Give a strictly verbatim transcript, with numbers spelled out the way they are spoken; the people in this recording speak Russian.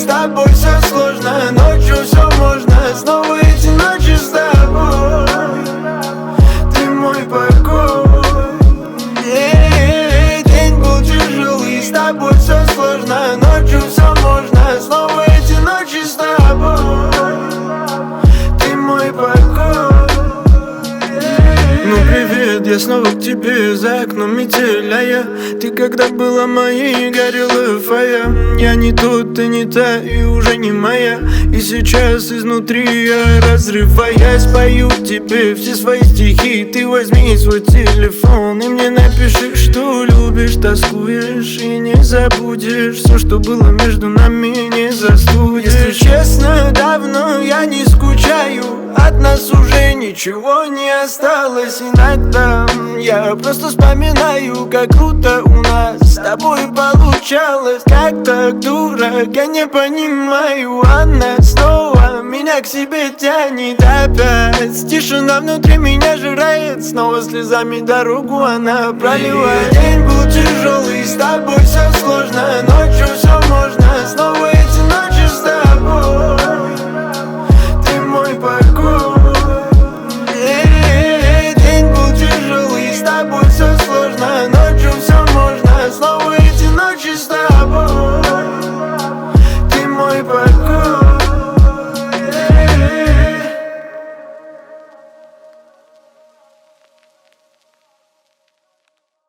с тобой все сложно, ночью все можно, снова эти ночи с тобой. Ты мой покой. День был тяжелый, с тобой все сложно, ночью все можно, снова эти ночи с тобой. Ты мой покой. Ну привет, я снова к тебе, за окном метель, а я Ты когда была моей, горела фая. Я не тот, ты не та и уже не моя. И сейчас изнутри я разрываясь пою тебе все свои стихи. Ты возьми свой телефон и мне напиши, что любишь, тоскуешь и не забудешь. Все, что было между нами, не застудишь. Если честно, давно я не скучаю, от нас уже ничего не осталось. Иногда я просто вспоминаю, как круто у нас с тобой получалось. Как так, дурак, я не понимаю. Она снова меня к себе тянет опять. Тишина внутри меня жирает, снова слезами дорогу она проливает. День был тяжелый, с тобой все сложно,